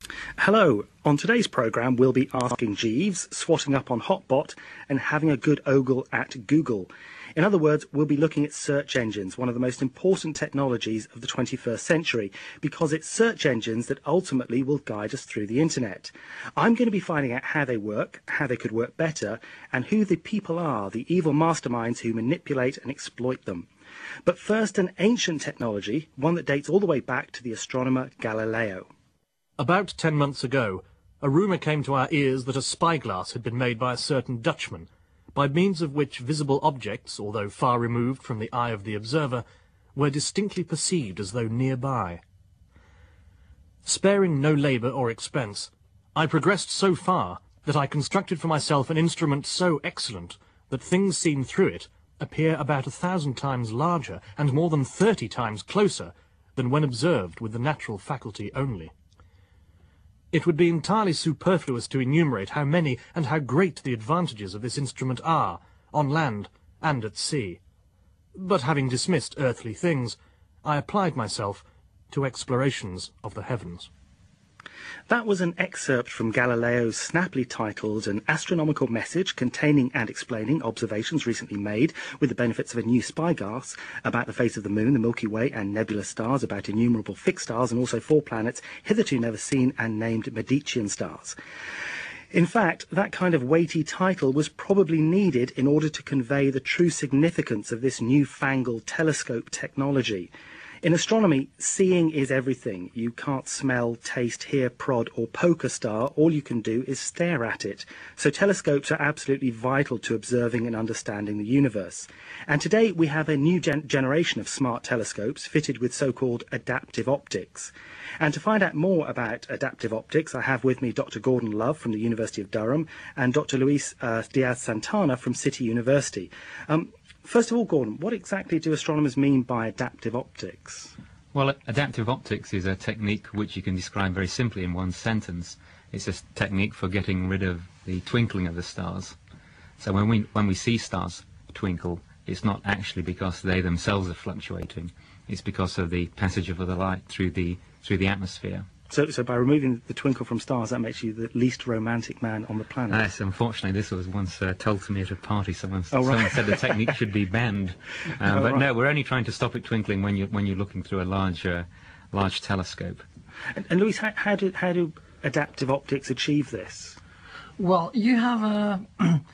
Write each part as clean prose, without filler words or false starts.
Hello. On today's programme, we'll be asking Jeeves, swatting up on Hotbot, and having a good ogle at Google. In other words, we'll be looking at search engines, one of the most important technologies of the 21st century, because it's search engines that ultimately will guide us through the internet. I'm going to be finding out how they work, how they could work better, and who the people are, the evil masterminds who manipulate and exploit them. But first, an ancient technology, one that dates all the way back to the astronomer Galileo. About 10 months ago, a rumour came to our ears that a spyglass had been made by a certain Dutchman, by means of which visible objects, although far removed from the eye of the observer, were distinctly perceived as though nearby. Sparing no labour or expense, I progressed so far that I constructed for myself an instrument so excellent that things seen through it appear about 1,000 times larger and more than 30 times closer than when observed with the natural faculty only. It would be entirely superfluous to enumerate how many and how great the advantages of this instrument are, on land and at sea. But having dismissed earthly things, I applied myself to explorations of the heavens. That was an excerpt from Galileo's snappily titled An Astronomical Message containing and explaining observations recently made with the benefits of a new spyglass about the face of the moon, the Milky Way and nebulous stars, about innumerable fixed stars and also 4 planets hitherto never seen and named Medicean stars. In fact, that kind of weighty title was probably needed in order to convey the true significance of this newfangled telescope technology. In astronomy, seeing is everything. You can't smell, taste, hear, prod or poke a star. All you can do is stare at it. So telescopes are absolutely vital to observing and understanding the universe. And today we have a new generation of smart telescopes fitted with so-called adaptive optics. And to find out more about adaptive optics, I have with me Dr. Gordon Love from the University of Durham and Dr. Luis Diaz-Santana from City University. First of all, Gordon, what exactly do astronomers mean by adaptive optics? Well, adaptive optics is a technique which you can describe very simply in one sentence. It's a technique for getting rid of the twinkling of the stars. So when we see stars twinkle, it's not actually because they themselves are fluctuating. It's because of the passage of the light through the atmosphere. So by removing the twinkle from stars, that makes you the least romantic man on the planet? Yes, unfortunately, this was once told to me at a party. Someone right. said the technique should be banned. But right. No, we're only trying to stop it twinkling when you're looking through a large telescope. And Luis, how do adaptive optics achieve this? Well, you have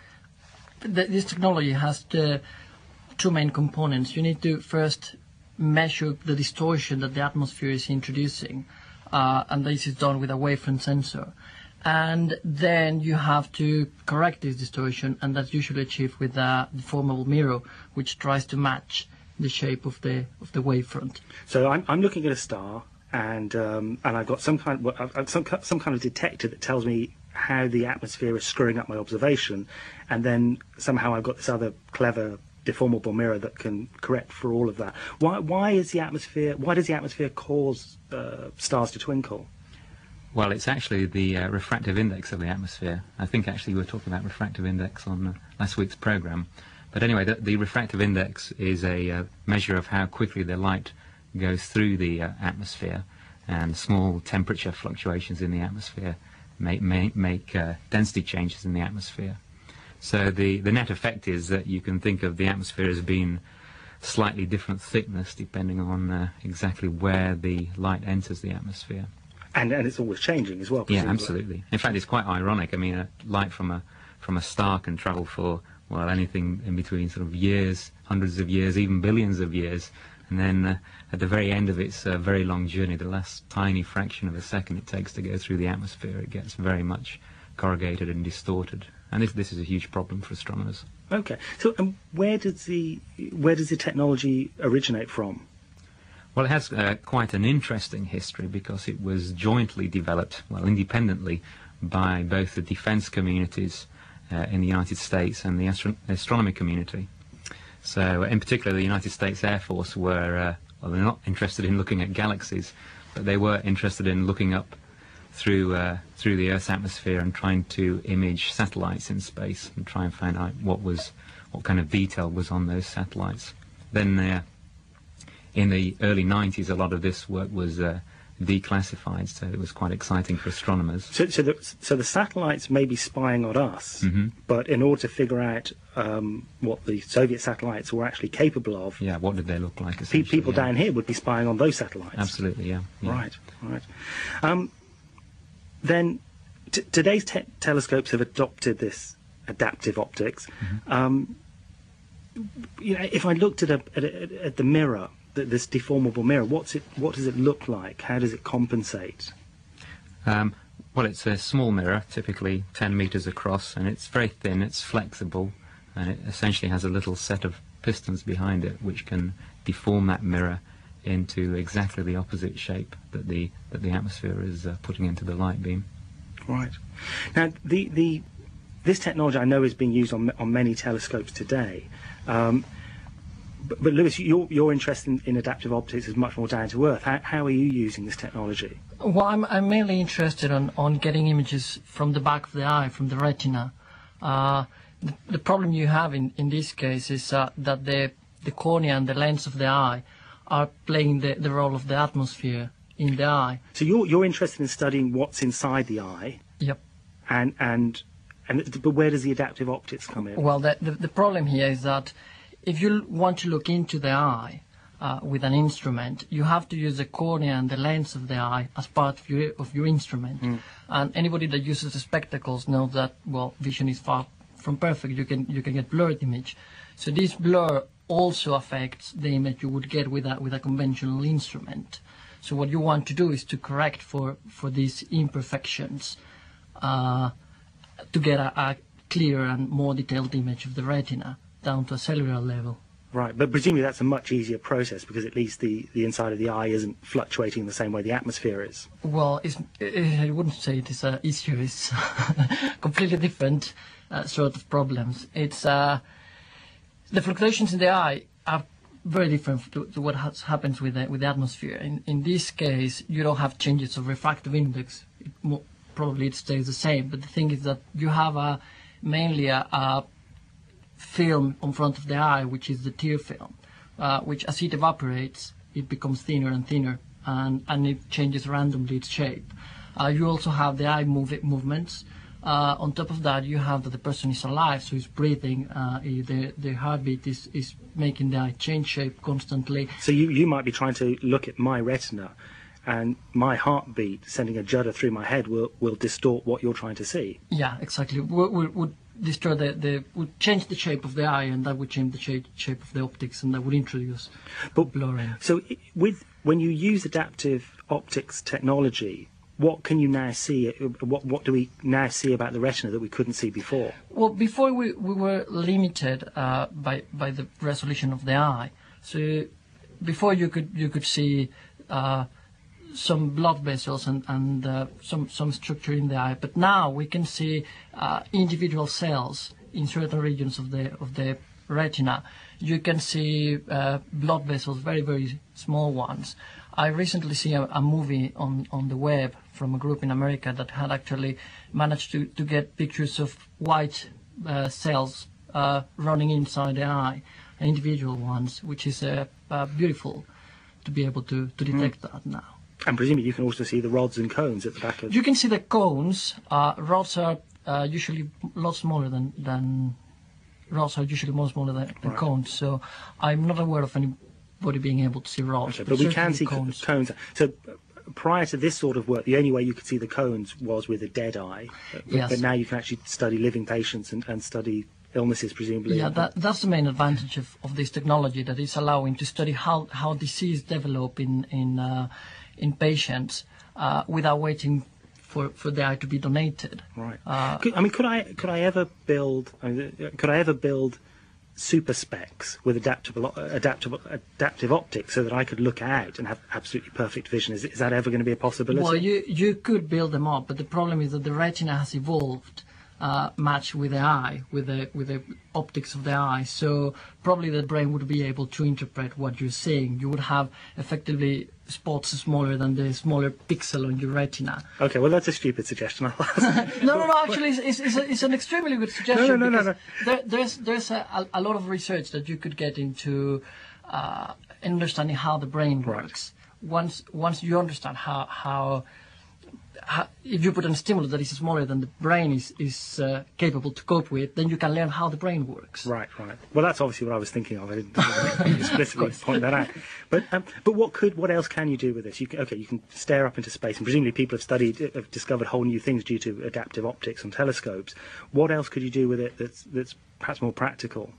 this technology has the 2 main components. You need to first measure the distortion that the atmosphere is introducing. And this is done with a wavefront sensor. And then you have to correct this distortion, and that's usually achieved with a deformable mirror, which tries to match the shape of the wavefront. So I'm looking at a star, and I've got some kind of detector that tells me how the atmosphere is screwing up my observation, and then somehow I've got this other clever deformable mirror that can correct for all of that. Why does the atmosphere cause stars to twinkle? Well, it's actually the refractive index of the atmosphere. I think actually we were talking about refractive index on last week's program. But anyway, the refractive index is a measure of how quickly the light goes through the atmosphere, and small temperature fluctuations in the atmosphere make density changes in the atmosphere. So the net effect is that you can think of the atmosphere as being slightly different thickness depending on exactly where the light enters the atmosphere. And it's always changing as well, presumably. Yeah, absolutely. In fact, it's quite ironic. I mean, light from a star can travel for, well, anything in between sort of years, hundreds of years, even billions of years. And then at the very end of its very long journey, the last tiny fraction of a second it takes to go through the atmosphere, it gets very much corrugated and distorted. And this is a huge problem for astronomers. Okay. So where does the technology originate from? Well, it has quite an interesting history because it was jointly developed, well, independently, by both the defense communities in the United States and the astronomy community. So, in particular, the United States Air Force were, well, they're not interested in looking at galaxies, but they were interested in looking up through the Earth's atmosphere and trying to image satellites in space and try and find out what kind of detail was on those satellites. Then in the early 90s, a lot of this work was declassified, so it was quite exciting for astronomers. So the satellites may be spying on us, but in order to figure out what the Soviet satellites were actually capable of, Yeah, what did they look like? essentially, people yeah. down here would be spying on those satellites. Absolutely, yeah. yeah. Right. Then today's telescopes have adopted this adaptive optics. If I looked at the mirror, this deformable mirror, what does it look like? How does it compensate? Well, it's a small mirror, typically 10 meters across, and it's very thin, it's flexible, and it essentially has a little set of pistons behind it which can deform that mirror into exactly the opposite shape that the atmosphere is putting into the light beam. Right. Now, this technology I know is being used on many telescopes today. But Lewis, your interest in adaptive optics is much more down to earth. How are you using this technology? Well, I'm mainly interested on getting images from the back of the eye, from the retina. The problem you have in this case is that the cornea and the lens of the eye are playing the role of the atmosphere in the eye. So you're interested in studying what's inside the eye. Yep. But where does the adaptive optics come in? Well, the problem here is that if you want to look into the eye with an instrument, you have to use the cornea and the lens of the eye as part of your instrument. And anybody that uses the spectacles knows that, well, vision is far from perfect. You can get blurred image. So this blur also affects the image you would get with a conventional instrument. So what you want to do is to correct for these imperfections to get a clearer and more detailed image of the retina down to a cellular level. Right, but presumably that's a much easier process because at least the inside of the eye isn't fluctuating the same way the atmosphere is. Well, I wouldn't say it is easier. It's completely different sort of problems. It's the fluctuations in the eye are very different to what happens with the atmosphere. In this case, you don't have changes of refractive index. Probably it stays the same. But the thing is that you have mainly a film on front of the eye, which is the tear film, which as it evaporates, it becomes thinner and thinner, and it changes randomly its shape. You also have the eye movements. On top of that, you have that the person is alive, so he's breathing. The heartbeat is making the eye change shape constantly. So you might be trying to look at my retina, and my heartbeat sending a judder through my head will distort what you're trying to see. Yeah, exactly. Would destroy would change the shape of the eye, and that would change the shape of the optics, and that would introduce blurring. So when you use adaptive optics technology, what can you now see? What do we now see about the retina that we couldn't see before? Well, before we were limited by the resolution of the eye. So before you could see some blood vessels and some structure in the eye, but now we can see individual cells in certain regions of the retina. You can see blood vessels, very, very small ones. I recently see a movie on the web from a group in America that had actually managed to get pictures of white cells running inside the eye, individual ones, which is beautiful to be able to detect that now. And presumably you can also see the rods and cones at the back of... You can see the cones. Rods are usually a lot smaller than rods are usually more smaller than Right. cones. So I'm not aware of anybody being able to see rods. Okay, but we can see cones. cones. So prior to this sort of work, the only way you could see the cones was with a dead eye. Yes. But now you can actually study living patients and study illnesses, presumably. Yeah, that's the main advantage of this technology, that is allowing to study how disease develop in patients without waiting for the eye to be donated. Right. Could I ever build super specs with adaptive optics so that I could look out and have absolutely perfect vision? Is that ever going to be a possibility? Well, you could build them up, but the problem is that the retina has evolved match with the eye, with the optics of the eye. So probably the brain would be able to interpret what you're seeing. You would have effectively spots smaller than the smaller pixel on your retina. Okay, well that's a stupid suggestion. No. Actually, it's an extremely good suggestion. No. There's a lot of research that you could get into understanding how the brain works. once you understand how if you put a stimulus that is smaller than the brain is capable to cope with, then you can learn how the brain works. Right. Well, that's obviously what I was thinking of. I didn't explicitly point that out. But what else can you do with this? You can stare up into space, and presumably people have discovered whole new things due to adaptive optics on telescopes. What else could you do with it that's perhaps more practical?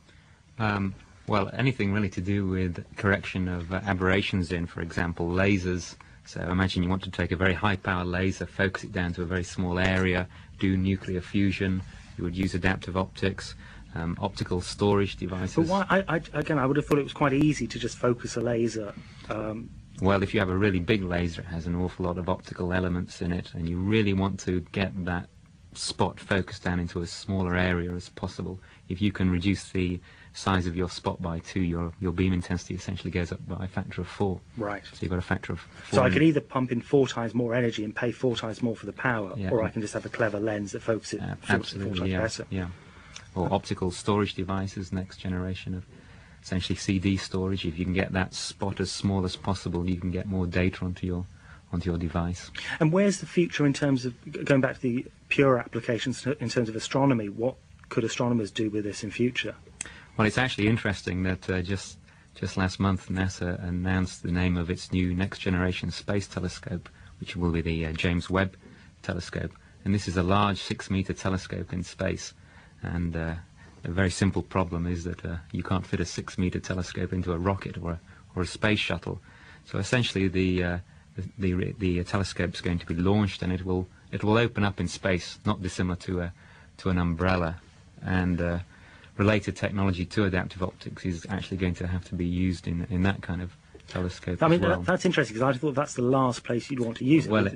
Well, anything really to do with correction of aberrations in, for example, lasers. So imagine you want to take a very high-power laser, focus it down to a very small area, do nuclear fusion. You would use adaptive optics, optical storage devices. But why? I would have thought it was quite easy to just focus a laser. Well, if you have a really big laser, it has an awful lot of optical elements in it, and you really want to get that spot focused down into as smaller area as possible. If you can reduce the size of your spot by 2, your beam intensity essentially goes up by a factor of 4. Right. So you've got a factor of 4. So I could either pump in 4 times more energy and pay 4 times more for the power, Yeah. or I can just have a clever lens that focuses it 4 Absolutely, times better. yeah. Or optical storage devices, next generation of essentially CD storage. If you can get that spot as small as possible, you can get more data onto your device. And where's the future in terms of, going back to the pure applications in terms of astronomy, what could astronomers do with this in future? Well, it's actually interesting that just last month NASA announced the name of its new next-generation space telescope, which will be the James Webb telescope. And this is a large 6-meter telescope in space. And a very simple problem is that you can't fit a 6-meter telescope into a rocket or a space shuttle. So essentially, the telescope's going to be launched, and it will open up in space, not dissimilar to an umbrella. And related technology to adaptive optics is actually going to have to be used in that kind of telescope. I mean, as well. that's interesting, because I thought that's the last place you'd want to use it. Well,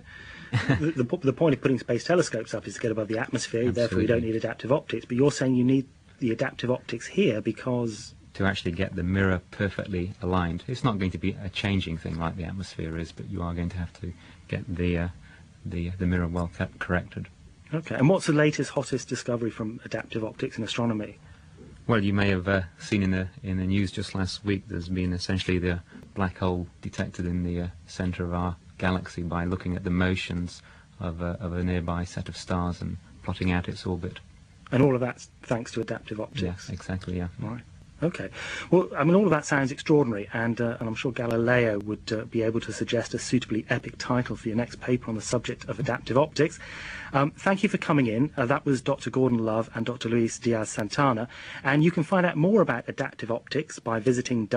the point of putting space telescopes up is to get above the atmosphere, therefore you don't need adaptive optics. But you're saying you need the adaptive optics here because... to actually get the mirror perfectly aligned. It's not going to be a changing thing like the atmosphere is, but you are going to have to get the mirror well corrected. Okay, and what's the latest, hottest discovery from adaptive optics in astronomy? Well, you may have seen in the news just last week. There's been essentially the black hole detected in the centre of our galaxy by looking at the motions of a nearby set of stars and plotting out its orbit. And all of that's thanks to adaptive optics? Yes, exactly. Yeah. Right. Okay. Well, I mean, all of that sounds extraordinary, and I'm sure Galileo would be able to suggest a suitably epic title for your next paper on the subject of adaptive optics. Thank you for coming in. That was Dr. Gordon Love and Dr. Luis Diaz-Santana, and you can find out more about adaptive optics by visiting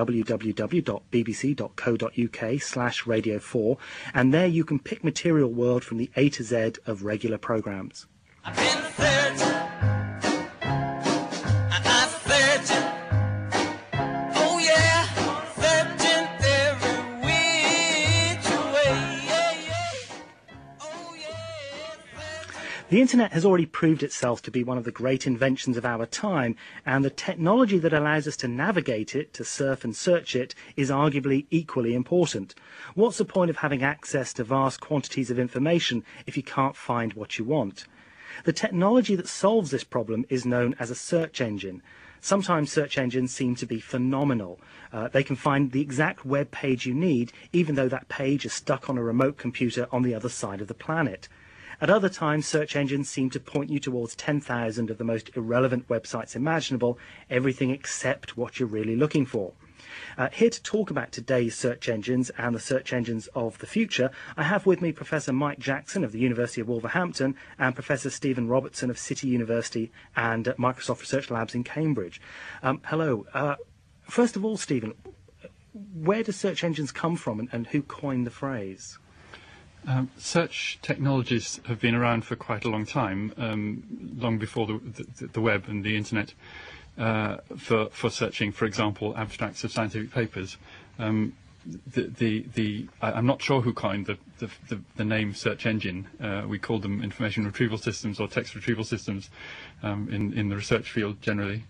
www.bbc.co.uk/Radio4, and there you can pick Material World from the A to Z of regular programmes. I've been searching. The internet has already proved itself to be one of the great inventions of our time, and the technology that allows us to navigate it, to surf and search it, is arguably equally important. What's the point of having access to vast quantities of information if you can't find what you want? The technology that solves this problem is known as a search engine. Sometimes search engines seem to be phenomenal. They can find the exact web page you need, even though that page is stuck on a remote computer on the other side of the planet. At other times, search engines seem to point you towards 10,000 of the most irrelevant websites imaginable, everything except what you're really looking for. Here to talk about today's search engines and the search engines of the future, I have with me Professor Mike Jackson of the University of Wolverhampton and Professor Stephen Robertson of City University and Microsoft Research Labs in Cambridge. Hello. First of all, Stephen, where do search engines come from and who coined the phrase? Search technologies have been around for quite a long time, long before the web and the internet, for searching, for example, abstracts of scientific papers. I'm not sure who coined the name search engine. We call them information retrieval systems or text retrieval systems in the research field generally.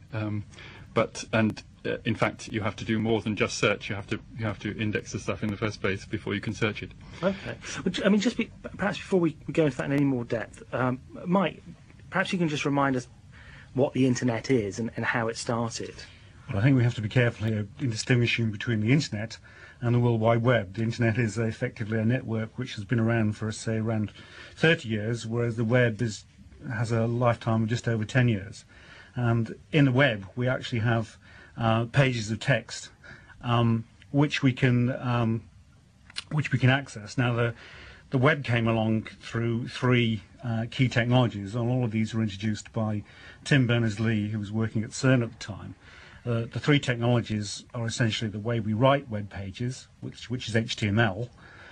In fact, you have to do more than just search. You have to index the stuff in the first place before you can search it. Okay. I mean, perhaps before we go into that in any more depth, Mike, perhaps you can just remind us what the internet is and how it started. Well, I think we have to be careful here in distinguishing between the Internet and the World Wide Web. The Internet is effectively a network which has been around for, say, around 30 years, whereas the web has a lifetime of just over 10 years. And in the web, we actually have pages of text which we can access. Now, the web came along through three key technologies, and all of these were introduced by Tim Berners-Lee, who was working at CERN at the time. The three technologies are essentially the way we write web pages, which is HTML,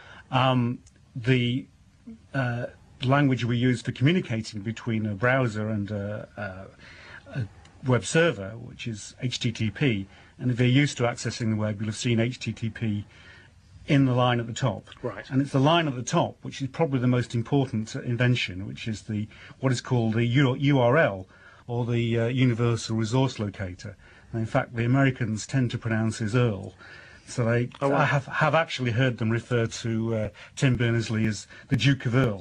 the language we use for communicating between a browser and a web server, which is HTTP. And if you're used to accessing the web, you'll have seen HTTP in the line at the top. Right. And it's the line at the top which is probably the most important invention, which is what is called the URL, or the Universal Resource Locator. And in fact, the Americans tend to pronounce it URL. So I have actually heard them refer to Tim Berners-Lee as the Duke of Earl.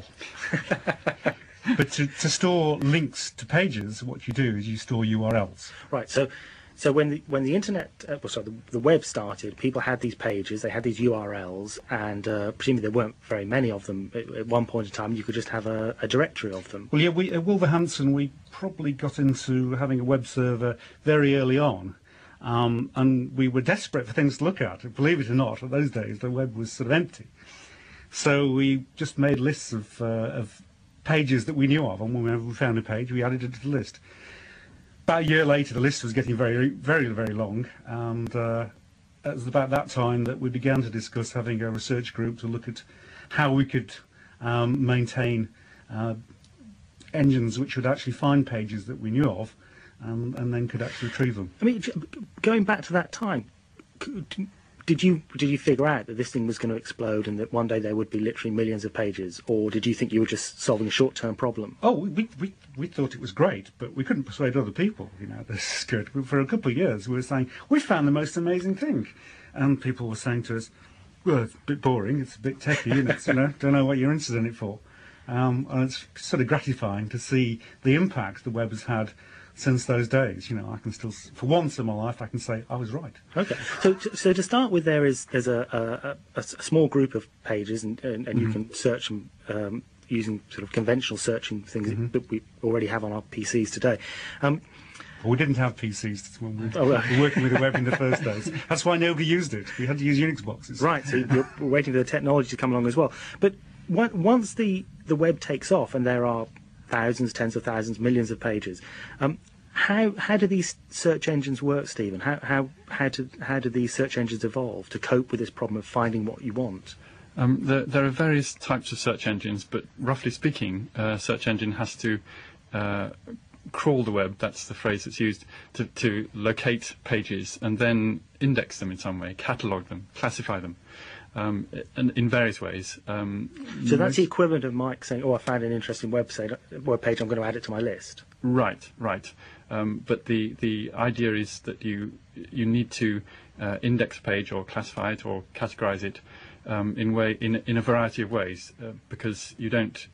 But to store links to pages, what you do is you store URLs. Right. So when the internet, the web started, people had these pages, they had these URLs, and presumably there weren't very many of them. At one point in time, you could just have a directory of them. Well, yeah, at Wolverhampton, we probably got into having a web server very early on, and we were desperate for things to look at. Believe it or not, at those days, the web was sort of empty. So we just made lists of pages that we knew of, and whenever we found a page, we added it to the list. About a year later, the list was getting very, very, very long, and it was about that time that we began to discuss having a research group to look at how we could maintain engines which would actually find pages that we knew of, and then could actually retrieve them. I mean, going back to that time, did you figure out that this thing was going to explode and that one day there would be literally millions of pages, or did you think you were just solving a short-term problem? Oh, we thought it was great, but we couldn't persuade other people. This is good. For a couple of years, we were saying we found the most amazing thing, and people were saying to us, "Well, it's a bit boring. It's a bit techy, and it's don't know what you're interested in it for." And it's sort of gratifying to see the impact the web has had since those days. I can still, for once in my life, I can say I was right. Okay. So to start with, there's a small group of pages, and you can search them using sort of conventional searching things that we already have on our PCs today. Well, we didn't have PCs when we were working with the web in the first days. That's why nobody used it. We had to use Unix boxes. Right. So you're waiting for the technology to come along as well. But once the web takes off, and there are thousands, tens of thousands, millions of pages, how do these search engines work, Stephen? How do these search engines evolve to cope with this problem of finding what you want? There are various types of search engines, but roughly speaking, a search engine has to crawl the web, that's the phrase that's used, to locate pages and then index them in some way, catalogue them, classify them, and in various ways. So that's the equivalent of Mike saying, "Oh, I found an interesting web page, I'm going to add it to my list." Right. But the idea is that you need to index a page or classify it or categorize it in a variety of ways, because you don't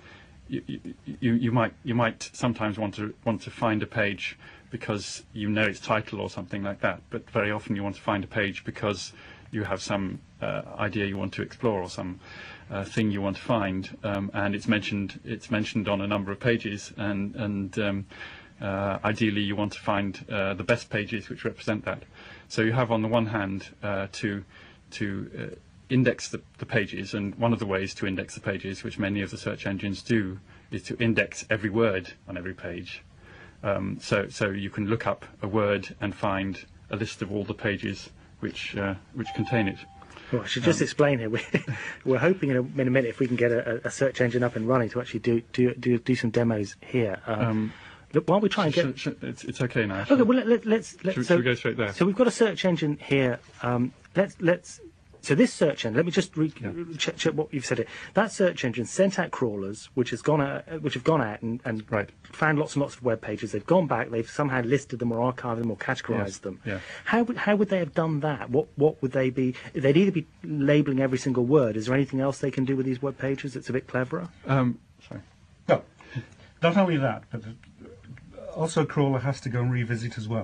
you might sometimes want to find a page because you know its title or something like that, but very often you want to find a page because you have some idea you want to explore or some thing you want to find, and it's mentioned on a number of pages, and ideally you want to find the best pages which represent that. So you have on the one hand to index the pages, and one of the ways to index the pages, which many of the search engines do, is to index every word on every page. So you can look up a word and find a list of all the pages which contain it. Well, I should just explain here. We're hoping in a minute if we can get a search engine up and running to actually do some demos here. Look, while we try and get it's okay now. Okay, well let's should we go straight there? So we've got a search engine here. So this search engine, let me just check what you've said here. That search engine sent out crawlers, which have gone out and right. found lots and lots of web pages. They've gone back, they've somehow listed them or archived them or categorized them. Yeah. How would they have done that? What would they be? They'd either be labeling every single word. Is there anything else they can do with these web pages that's a bit cleverer? Sorry. No, not only that, but also a crawler has to go and revisit as well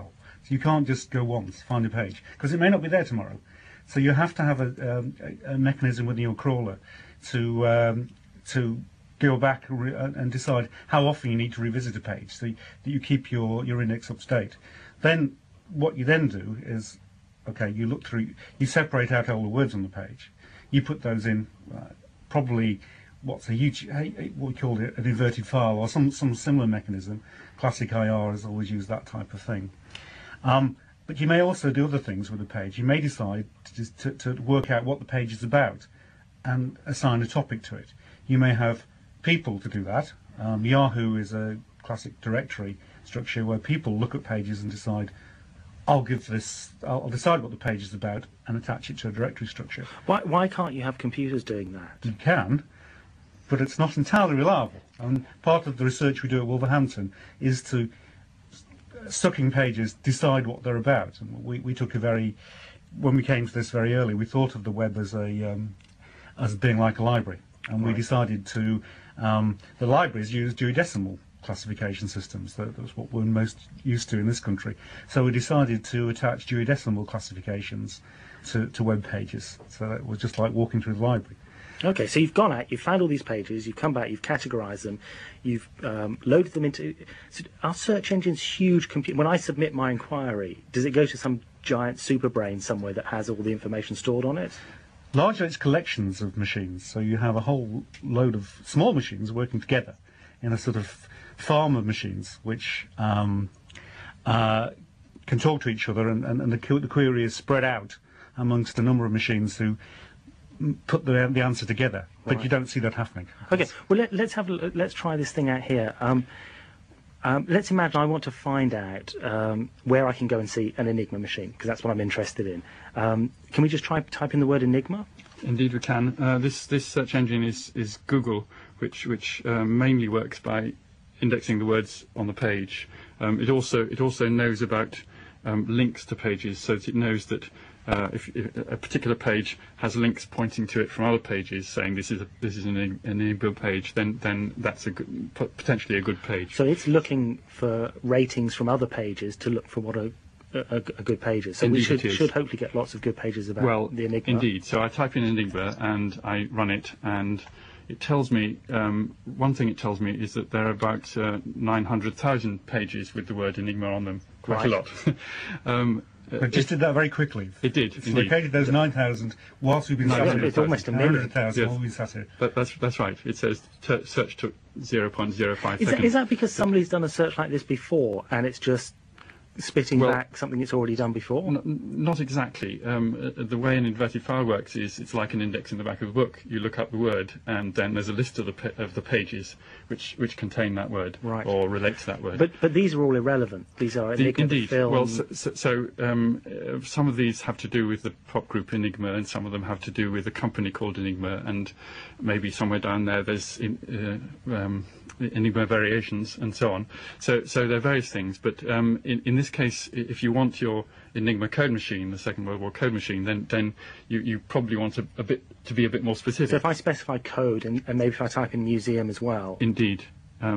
So you can't just go once, find a page, because it may not be there tomorrow. So you have to have a mechanism within your crawler to go back and decide how often you need to revisit a page, so that you keep your index up to date. Then what you then do is, okay, you look through, you separate out all the words on the page, you put those in probably what's a huge, what we call it, an inverted file or some similar mechanism. Classic IR has always used that type of thing. But you may also do other things with the page. You may decide to work out what the page is about and assign a topic to it. You may have people to do that. Yahoo is a classic directory structure where people look at pages and decide, I'll decide what the page is about and attach it to a directory structure. Why can't you have computers doing that? You can, but it's not entirely reliable. And part of the research we do at Wolverhampton is to, sucking pages, decide what they're about. And we took when we came to this very early, we thought of the web as being like a library. And we decided to, the libraries use Dewey Decimal classification systems. That's what we're most used to in this country. So we decided to attach Dewey Decimal classifications to web pages. So it was just like walking through the library. Okay, so you've gone out, you've found all these pages, you've come back, you've categorised them, you've loaded them into... So our search engine's huge computer. When I submit my inquiry, does it go to some giant super brain somewhere that has all the information stored on it? Largely it's collections of machines, so you have a whole load of small machines working together in a sort of farm of machines which can talk to each other, and the query is spread out amongst a number of machines who put the answer together, but you don't see that happening. Okay, well let's try this thing out here. Let's imagine I want to find out where I can go and see an Enigma machine, because that's what I'm interested in. Can we just try type in the word Enigma? Indeed, we can. This search engine is Google, which mainly works by indexing the words on the page. It also knows about links to pages, so that it knows that if a particular page has links pointing to it from other pages, saying this is an Enigma page, then that's potentially a good page. So it's looking for ratings from other pages to look for what a good page is. So Indeed, we should hopefully get lots of good pages about the Enigma. Indeed. So I type in Enigma and I run it, and it tells me, one thing it tells me is that there are about 900,000 pages with the word Enigma on them. Quite a lot. It just did that very quickly. It did, It's indeed. located those 9,000 whilst we've been sat here. It's almost a million. 100,000 Yes. while we've been sat here. That's right. It says search took 0.05 seconds. Is that because somebody's done a search like this before and it's just spitting back something it's already done before? Not exactly. The way an inverted file works is it's like an index in the back of a book. You look up the word, and then there's a list of the pages which contain that word or relate to that word. But these are all irrelevant. These are Enigma Indeed. film. Well, so some of these have to do with the pop group Enigma, and some of them have to do with a company called Enigma, and maybe somewhere down there there's Enigma variations and so on. So there are various things, but in this case, if you want your Enigma code machine, the Second World War code machine, then you probably want to be a bit more specific. So if I specify code and maybe if I type in museum as well. Indeed.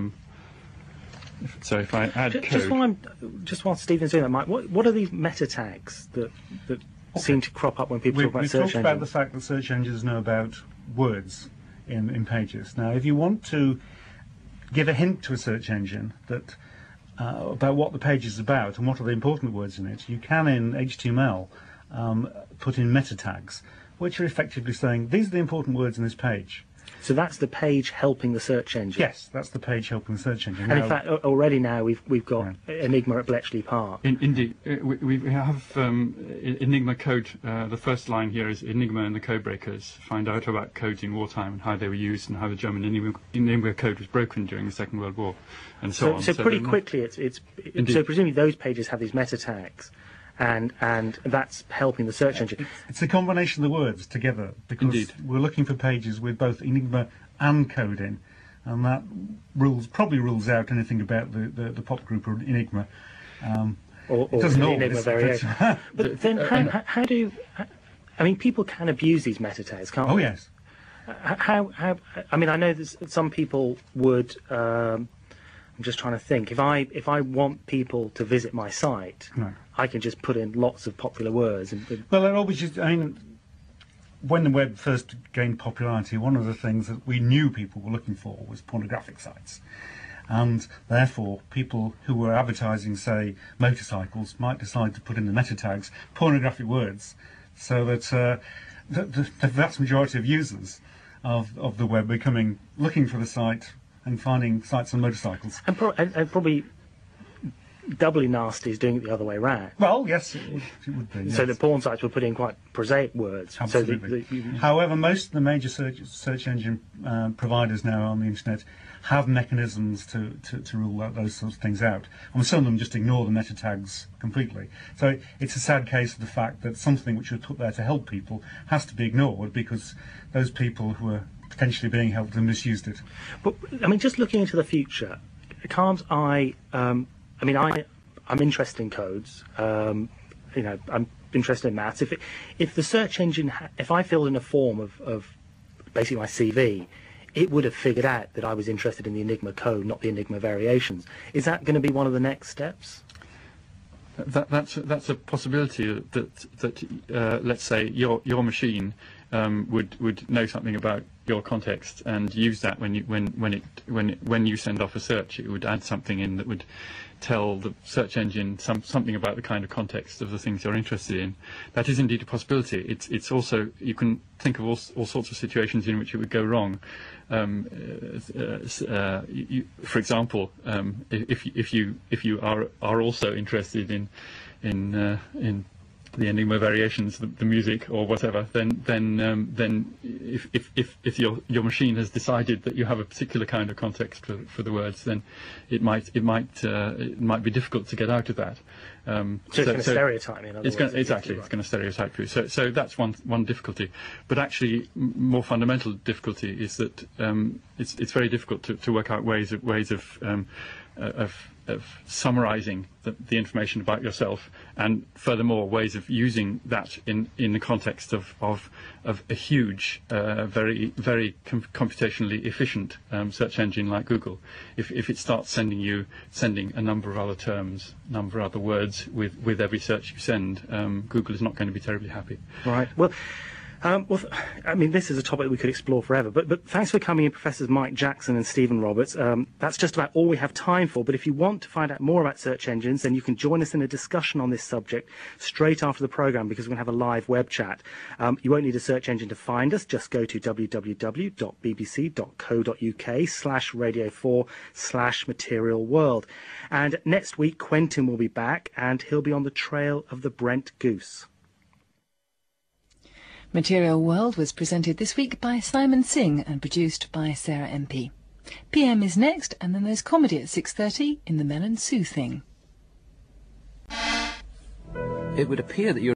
So if I add code... Just while Stephen's doing that, Mike, what are these meta tags that seem to crop up when people talk about We've search talked engines? about the fact that search engines know about words in pages. Now, if you want to give a hint to a search engine that about what the page is about and what are the important words in it, you can in HTML put in meta tags, which are effectively saying these are the important words in this page. So that's the page helping the search engine. Yes, that's the page helping the search engine. And in fact, already now we've got Enigma at Bletchley Park. Indeed. We have Enigma code. The first line here is Enigma and the Codebreakers find out about codes in wartime and how they were used and how the German Enigma code was broken during the Second World War, and so on. So pretty quickly, so presumably those pages have these meta tags. And that's helping the search engine. It's a combination of the words together, because we're looking for pages with both Enigma and code in, and that probably rules out anything about the pop group or Enigma. Or it doesn't the always, Enigma variation. But then how do... I mean, people can abuse these meta tags, can't they? Oh, yes. How I mean, I know that some people would I'm just trying to think. If I want people to visit my site, No. I can just put in lots of popular words. Well, it always just, I mean, when the web first gained popularity, one of the things that we knew people were looking for was pornographic sites. And therefore, people who were advertising, say, motorcycles, might decide to put in the meta tags pornographic words, so that the vast majority of users of the web looking for the site and finding sites on motorcycles. And probably doubly nasty is doing it the other way round. Well, yes, it would be. So yes. the porn sites will put in quite prosaic words. Absolutely. So However, most of the major search engine providers now on the internet have mechanisms to rule out those sorts of things out. And some of them just ignore the meta tags completely. So it's a sad case of the fact that something which was put there to help people has to be ignored because those people who are potentially being helped have misused it. But, I mean, just looking into the future, can't I'm interested in codes. I'm interested in maths. If the search engine, if I filled in a form of basically my CV, it would have figured out that I was interested in the Enigma code, not the Enigma variations. Is that going to be one of the next steps? That's a possibility that let's say your machine would know something about your context and use that when you send off a search. It would add something in that would tell the search engine something about the kind of context of the things you're interested in. That is indeed a possibility. It's also, you can think of all sorts of situations in which it would go wrong. For example, if you are also interested in the Enigma variations, the music or whatever, then if your machine has decided that you have a particular kind of context for the words, then it might be difficult to get out of that. So it's going to stereotype me. It's going to stereotype you. So that's one difficulty. But actually, more fundamental difficulty is that it's very difficult to work out ways of summarising the information about yourself, and furthermore ways of using that in the context of a huge, very computationally efficient search engine like Google. If it starts sending a number of other terms, number of other words with every search you send, Google is not going to be terribly happy. Right. Well, this is a topic we could explore forever, but thanks for coming in, Professors Mike Jackson and Stephen Roberts. That's just about all we have time for, but if you want to find out more about search engines, then you can join us in a discussion on this subject straight after the programme, because we're going to have a live web chat. You won't need a search engine to find us. Just go to www.bbc.co.uk/radio4/material world. And next week, Quentin will be back, and he'll be on the trail of the Brent Goose. Material World was presented this week by Simon Singh and produced by Sarah MP. PM is next, and then there's comedy at 6:30 in The Mel and Sue Thing. It would appear that you're